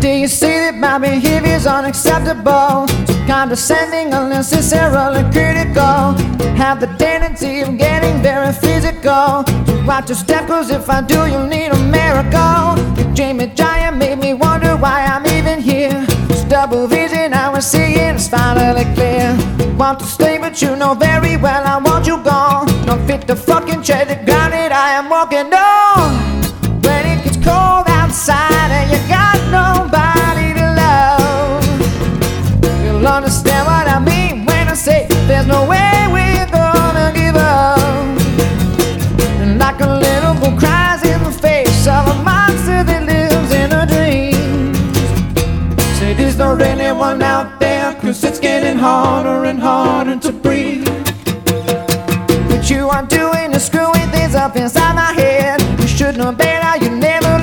Do you see that my behavior's unacceptable? So condescending, unnecessarily critical. Have the tendency of getting very physical. So watch your step, cause if I do, you'll need a miracle. You dream it giant, made me wonder why I'm even here. This double vision I was seeing is finally clear. Want to stay, but you know very well I want you gone. Don't fit the fucking tread, the ground that I am walking on. When it gets cold outside and you got nobody to love, you'll understand what I mean when I say there's no way we're gonna give up. And like a little girl cries in the face of a monster that lives in her dreams. Say, is there anyone out there? Cause it's getting harder and harder to breathe.